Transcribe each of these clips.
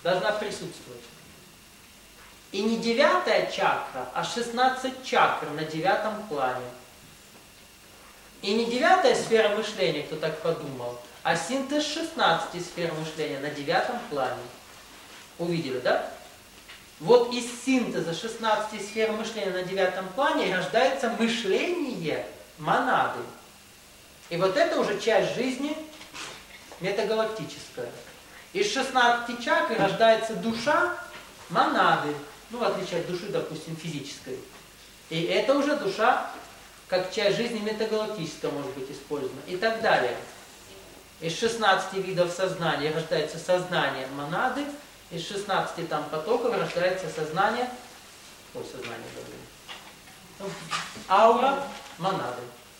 должна присутствовать. И не 9-я чакра, а 16 чакр на 9-м плане. И не 9-я сфера мышления, кто так подумал, а синтез 16 сфер мышления на 9-м плане. Увидели, да? Вот из синтеза 16 сфер мышления на 9-м плане рождается мышление монады. И вот это уже часть жизни метагалактическая. Из 16 чакр рождается душа монады. Ну, в отличие от души, допустим, физической. И это уже душа, как часть жизни метагалактическая может быть использована. И так далее. Из 16 видов сознания рождается сознание монады. Из 16 там потоков рождается сознание, аура монады.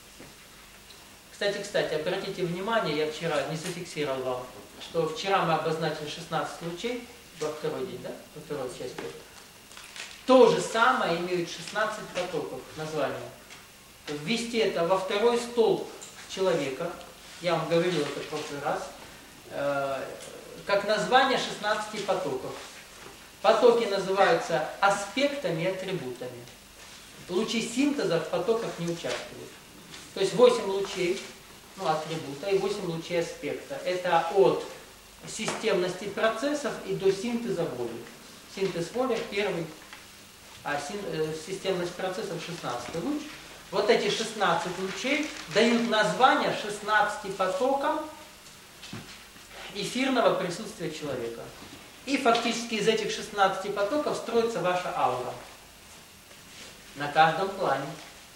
Кстати, обратите внимание, я вчера не зафиксировал вам, что вчера мы обозначили 16 лучей, во второй день, да? Во второй части. То же самое имеют 16 потоков названия. Ввести это во второй столб человека, я вам говорил это в прошлый раз, как название 16 потоков. Потоки называются аспектами и атрибутами. Лучи синтеза в потоках не участвуют. То есть 8 лучей, атрибута и 8 лучей аспекта. Это от системности процессов и до синтеза воли. Синтез воли первый, а системность процессов 16 луч. Вот эти 16 лучей дают название 16 потокам эфирного присутствия человека. И фактически из этих 16 потоков строится ваша аура. На каждом плане.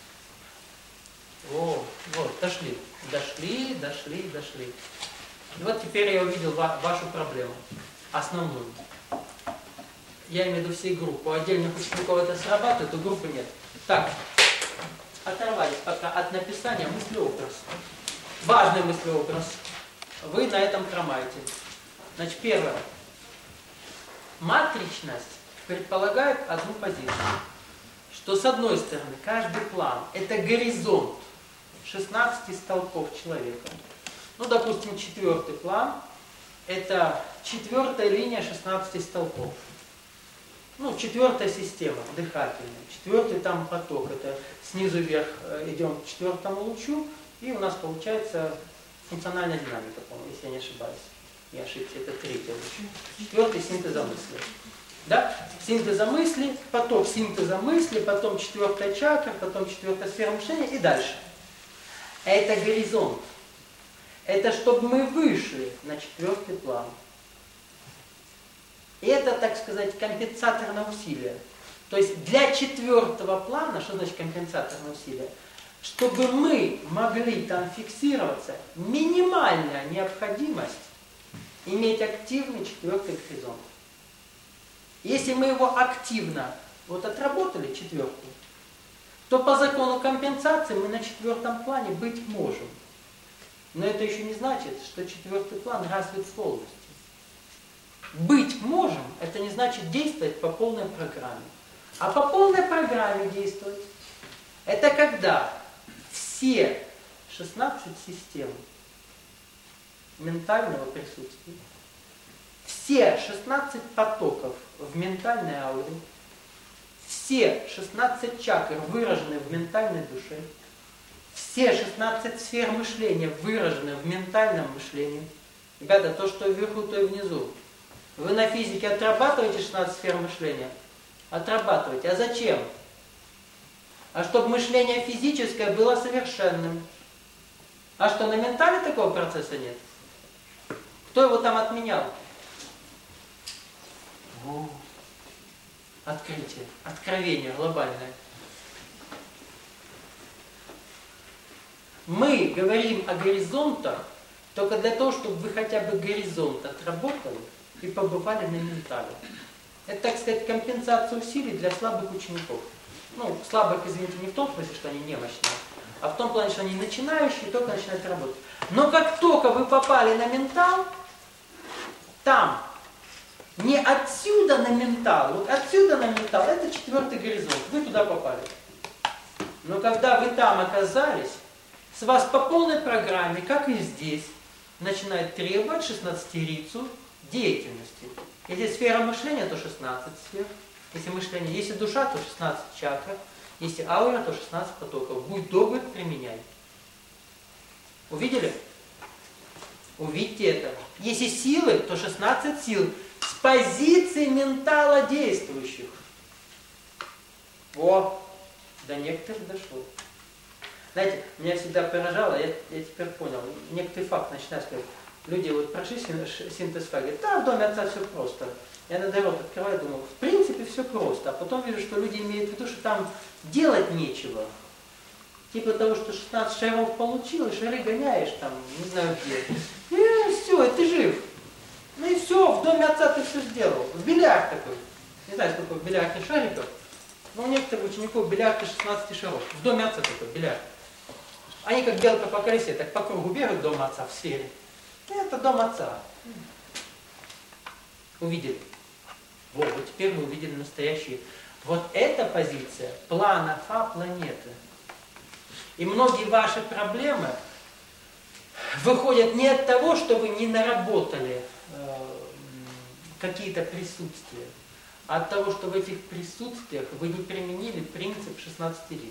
Вот, дошли. И вот теперь я увидел вашу проблему. Основную. Я имею в виду всей группы. У отдельных учеников это срабатывает, у группы нет. Так, оторвались пока от написания мыслеобраз. Важный мыслеобраз. Вы на этом хромаете. Значит, первое. Матричность предполагает одну позицию. Что с одной стороны, каждый план – это горизонт 16 столпов человека. Допустим, 4-й план – это 4-я линия 16 столпов. 4-я система дыхательная. 4-й там поток. Это снизу вверх идем к 4-му лучу. И у нас получается функциональная динамика, по-моему, если я не ошибаюсь. Не ошибся, это 3-й луч. 4-й синтеза мысли. Да? Синтеза мысли, поток синтеза мысли, потом 4-я чакра, потом 4-я сфера мышления и дальше. Это горизонт. Это чтобы мы вышли на 4-й план. И это, так сказать, компенсаторное усилие. То есть для 4-го плана, что значит компенсаторное усилие? Чтобы мы могли там фиксироваться, минимальная необходимость иметь активный 4-й горизонт. Если мы его активно отработали 4-ю, то по закону компенсации мы на 4-м плане быть можем. Но это еще не значит, что 4-й план развит полностью. Быть можем, это не значит действовать по полной программе. А по полной программе действовать, это когда все 16 систем ментального присутствия, все 16 потоков в ментальной ауре, все 16 чакр выражены в ментальной душе, все 16 сфер мышления выражены в ментальном мышлении. Ребята, то, что вверху, то и внизу. Вы на физике отрабатываете 16 сфер мышления? Отрабатываете. А зачем? А чтобы мышление физическое было совершенным. А что, на ментале такого процесса нет? Кто его там отменял? Открытие, откровение глобальное. Мы говорим о горизонтах только для того, чтобы вы хотя бы горизонт отработали и побывали на ментале. Это, так сказать, компенсация усилий для слабых учеников. Слабых, извините, не в том смысле, что они немощные, а в том плане, что они начинающие, только начинают работать. Но как только вы попали на ментал, там не отсюда на ментал, отсюда на ментал, это 4-й горизонт, вы туда попали. Но когда вы там оказались, с вас по полной программе, как и здесь, начинает требовать 16-рицу деятельности. Если сфера мышления, то 16 сфер. Если мышление, если душа, то 16 чакр. Если аура, то 16 потоков. Будь добр, применяй. Увидели? Увидьте это. Если силы, то 16 сил с позиции ментала действующих. Во! До некоторых дошло. Знаете, меня всегда поражало, я теперь понял, некоторый факт начинаю сказать. Люди вот прошли синтез факта, говорят, да, в доме отца все просто. Я наоборот открываю, думаю, в принципе все просто. А потом вижу, что люди имеют в виду, что там делать нечего. Типа того, что 16 шаров получил, и шары гоняешь там, не знаю где. И все, и ты жив. Ну и все, в доме отца ты все сделал. В бильярд такой. Не знаю, сколько в бильярде шариков. Но у некоторых учеников бильярд 16 шаров. В доме отца такой бильярд. Они как белка по колесе, так по кругу бегают дом отца в сфере. Это дом отца. Увидели? Вот теперь мы увидели настоящие. Вот эта позиция плана Фа планеты. И многие ваши проблемы выходят не от того, что вы не наработали какие-то присутствия, а от того, что в этих присутствиях вы не применили принцип 16 лиц.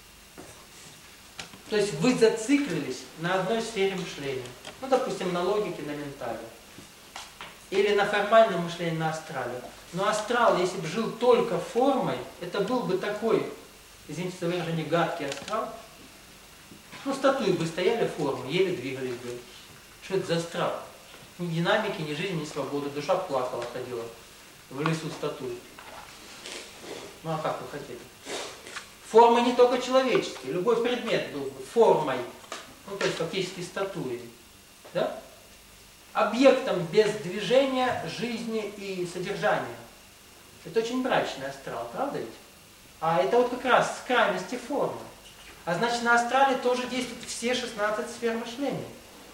То есть вы зациклились на одной сфере мышления. Ну, допустим, на логике, на ментале. Или на формальном мышлении, на астрале. Но астрал, если бы жил только формой, это был бы такой, извините за выражение, гадкий астрал. Ну, статуи бы стояли формы, еле двигались бы. Что это за астрал? Ни динамики, ни жизни, ни свободы. Душа плакала, ходила в лесу статуи. Ну, а как вы хотели? Формы не только человеческие, любой предмет был бы формой, ну то есть фактически статуей, да? Объектом без движения, жизни и содержания. Это очень мрачный астрал, правда ведь? А это вот как раз с крайности формы. А значит, на астрале тоже действуют все 16 сфер мышления.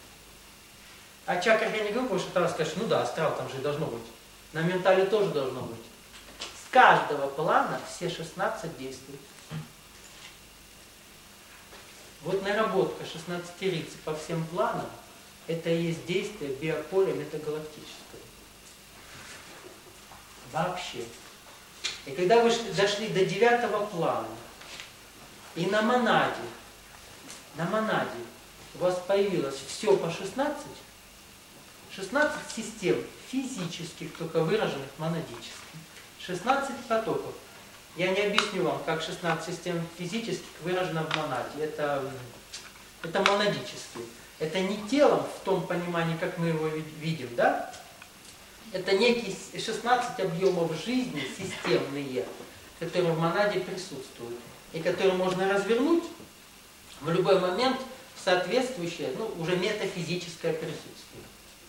А чакр я не говорю, потому что тогда скажешь, ну да, астрал там же и должно быть. На ментале тоже должно быть. С каждого плана все 16 действуют. Вот наработка 16 риц по всем планам, это и есть действие биополя метагалактического. Вообще. И когда вы дошли до 9-го плана, и на монаде у вас появилось все по 16 систем физических, только выраженных монадически, 16 потоков. Я не объясню вам, как 16 систем физических выражено в монаде. Это монадически. Это не телом в том понимании, как мы его видим, да? Это некие 16 объемов жизни системные, которые в монаде присутствуют. И которые можно развернуть в любой момент в соответствующее, ну, уже метафизическое присутствие.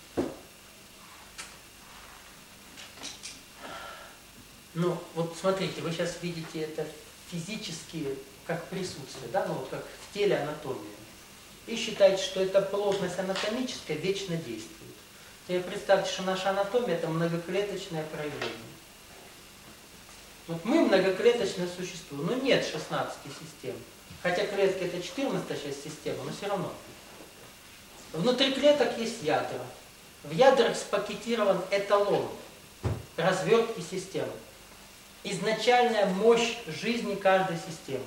Ну, вот смотрите, вы сейчас видите это физически как присутствие, да, ну вот как в теле анатомия. И считаете, что эта плотность анатомическая вечно действует. Теперь представьте, что наша анатомия это многоклеточное проявление. Вот мы многоклеточное существо, но нет 16 систем. Хотя клетки это 14-я часть системы, но все равно. Внутри клеток есть ядра. В ядрах спакетирован эталон развертки системы. Изначальная мощь жизни каждой системы.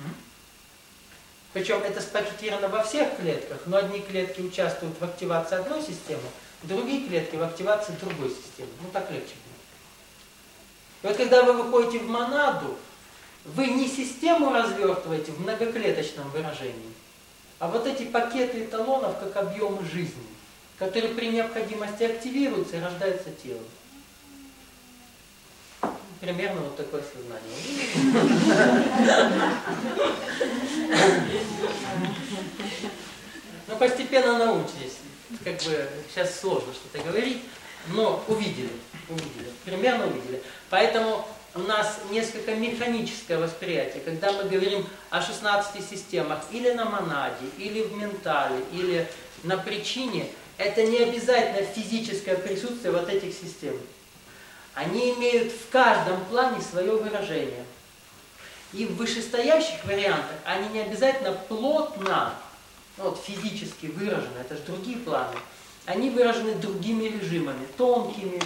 Причем это спакетировано во всех клетках, но одни клетки участвуют в активации одной системы, другие клетки в активации другой системы. Ну так легче будет. И вот когда вы выходите в монаду, вы не систему развертываете в многоклеточном выражении, а вот эти пакеты эталонов как объемы жизни, которые при необходимости активируются и рождается тело. Примерно вот такое сознание. Ну, постепенно научитесь. Как бы сейчас сложно что-то говорить, но увидели. Примерно увидели. Поэтому у нас несколько механическое восприятие. Когда мы говорим о 16 системах или на монаде, или в ментале, или на причине, это не обязательно физическое присутствие вот этих систем. Они имеют в каждом плане свое выражение. И в вышестоящих вариантах они не обязательно плотно, вот физически выражены, это же другие планы. Они выражены другими режимами, тонкими,